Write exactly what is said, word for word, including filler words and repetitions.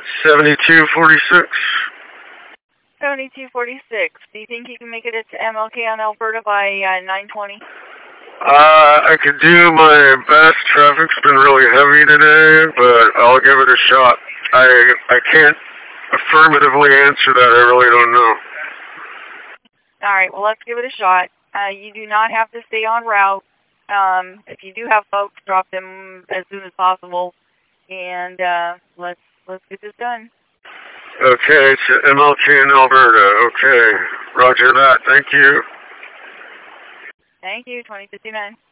seventy-two forty-six. seventy-two forty-six. Do you think you can make it to M L K on Alberta by uh, nine twenty? Uh, I could do my best. Traffic's been really heavy today, but I'll give it a shot. I I can't affirmatively answer that. I really don't know. All right, well, let's give it a shot. Uh, you do not have to stay on route. Um, if you do have folks, drop them as soon as possible, and uh, let's let's get this done. Okay, to M L K in Alberta. Okay, roger that. Thank you. Thank you, twenty fifty-nine.